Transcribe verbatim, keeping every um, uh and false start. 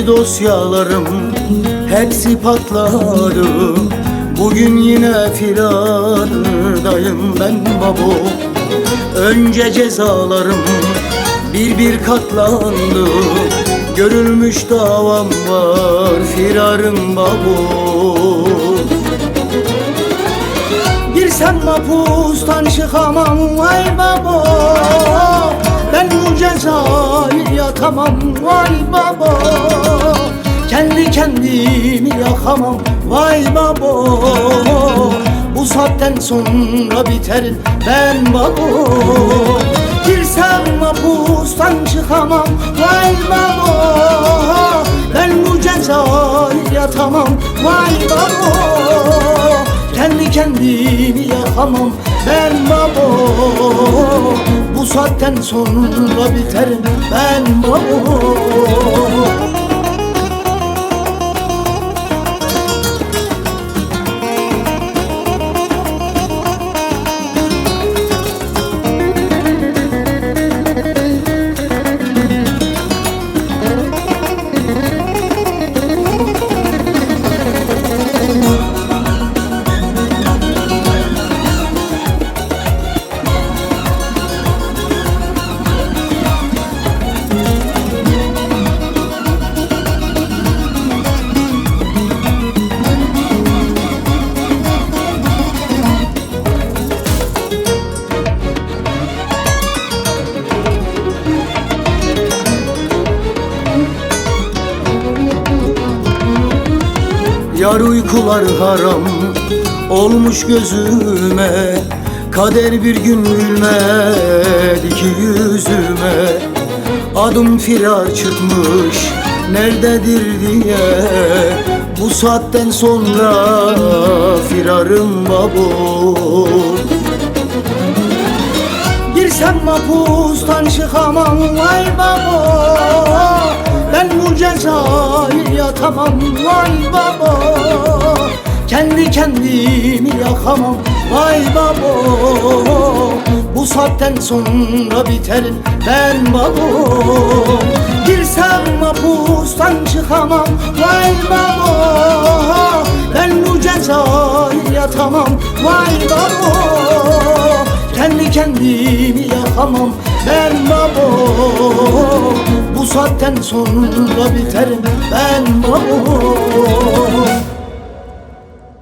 Eski dosyalarım hepsi patladı. Bugün yine firardayım ben babo. Önce cezalarım bir bir katlandı. Görülmüş davam var, firarım babo. Girsem mahpustan çıkamam vay babo. Ben bu cezayı yatamam vay babo. Kendi kendimi yakamam vay babo. Bu saatten sonra biterim ben babo. Girsem mahpustan çıkamam vay babo. Ben bu cezayı yatamam vay babo. Kendi kendimi yakamam ben babo. Bu saatten sonra biterim ben babo. Yar uykular haram olmuş gözüme. Kader bir gün gülmedi ki yüzüme. Adım firar çıkmış nerededir diye. Bu saatten sonra firarım babo. Girsem mahpustan çıkamam vay babo. Ben bu cezayı yatamam vay babo. Kendi kendimi yakamam vay babo. Bu saatten sonra biterim ben babo. Girsem mahpustan çıkamam vay babo. Ben bu cezayı yatamam vay babo. Kendi kendimi yakamam ben babo. Bu saatten sonra biterim ben babo.